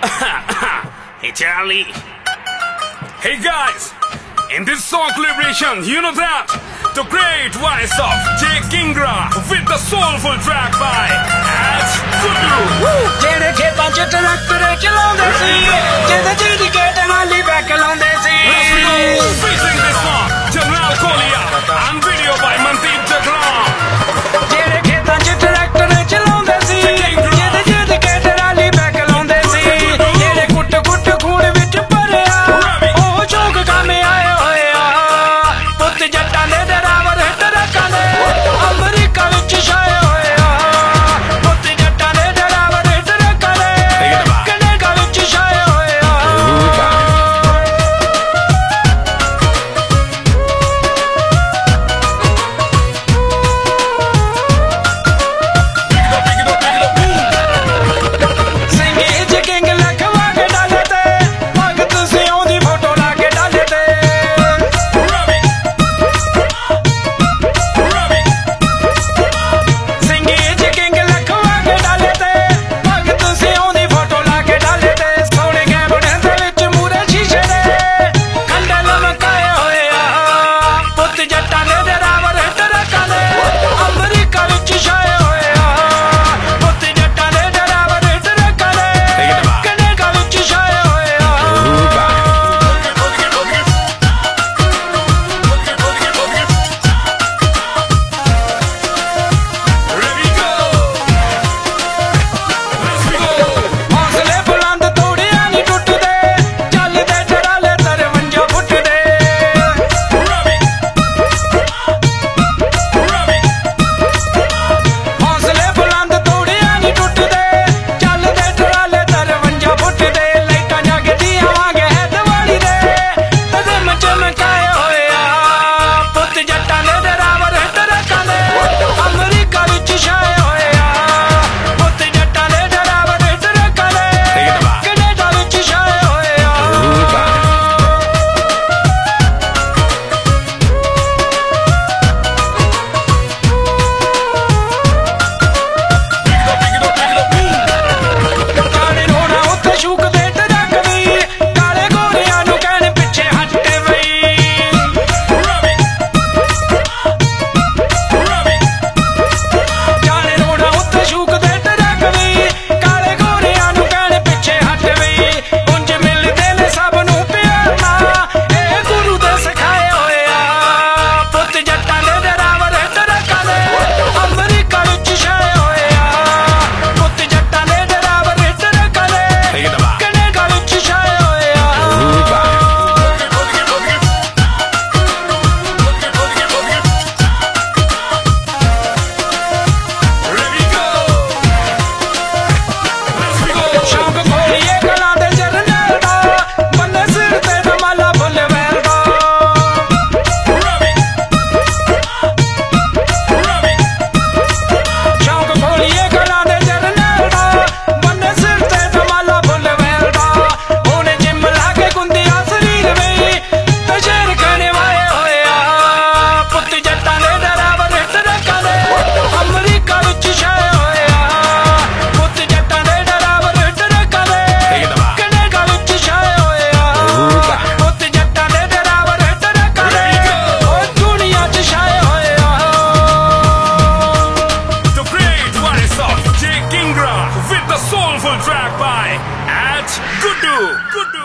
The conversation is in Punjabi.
Hey Charlie. Hey guys, in this song collaboration, you know that the great voice of J. Kingra with the soulful track by Ads Kudu. ਜਿਹੜੇ ਖੇਤਾਂ 'ਚ ਟਰੈਕਟਰ ਚਲਾਉਂਦੇ ਸੀ, ਜਿਹਦੇ ਜਿਹਦੀ ਗੇਟ ਨਾਲ ਹੀ ਬੈਕ ਲਾਉਂਦੇ ਸੀ। Featuring this song, General Kolia and video by Mandeep Jagram. ਜਿਹੜੇ ਖੇਤਾਂ 'ਚ ਟਰੈਕਟਰ ਚਲਾਉਂਦੇ ਸੀ, ਜਿਹਦੇ ਜਿਹਦੀ ਗੇਟ ਨਾਲ ਹੀ ਬੈਕ ਲਾਉਂਦੇ ਸੀ। ਜਿਹੜੇ ਕੁੱਟ ਕੁੱਟ ਖੂਨ ਵਿੱਚ ਭਰਿਆ, ਉਹ ਸ਼ੌਕ ਕੰਮ ਆਏ ਹੋਏ ਆ। ਪੁੱਤ ਜੱਟਾਂ ਦੇ ਡਰਾਵਰ ਟਰੱਕਾਂ ਦੇ ਅਮਰੀਕਾ ਵਿੱਚ ਛਾਏ ਹੋਏ ਆ। ਪੁੱਤ ਜੱਟਾਂ ਦੇ ਡਰਾਵਰ ਟਰੱਕਾਂ ਦੇ ਕੈਨੇਡਾ ਵਿੱਚ ਛਾਏ ਹੋਏ ਆ। With the soulful track by Ads Kudu.